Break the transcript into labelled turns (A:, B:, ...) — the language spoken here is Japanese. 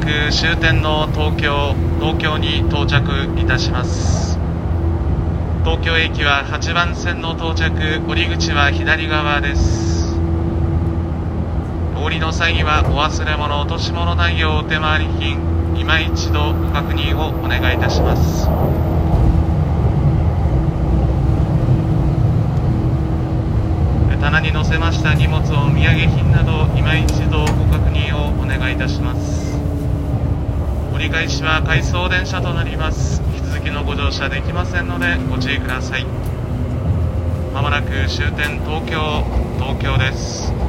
A: く終点の東京に到着いたします。東京駅は8番線の到着、降り口は左側です。お降りの際にはお忘れ物、落とし物ないようお手回り品、今一度ご確認をお願いいたします。棚に載せました荷物、お土産品など今一度ご確認をお願いいたします。折り返しは回送電車となります。引き続きのご乗車できませんのでご注意ください。まもなく終点東京です。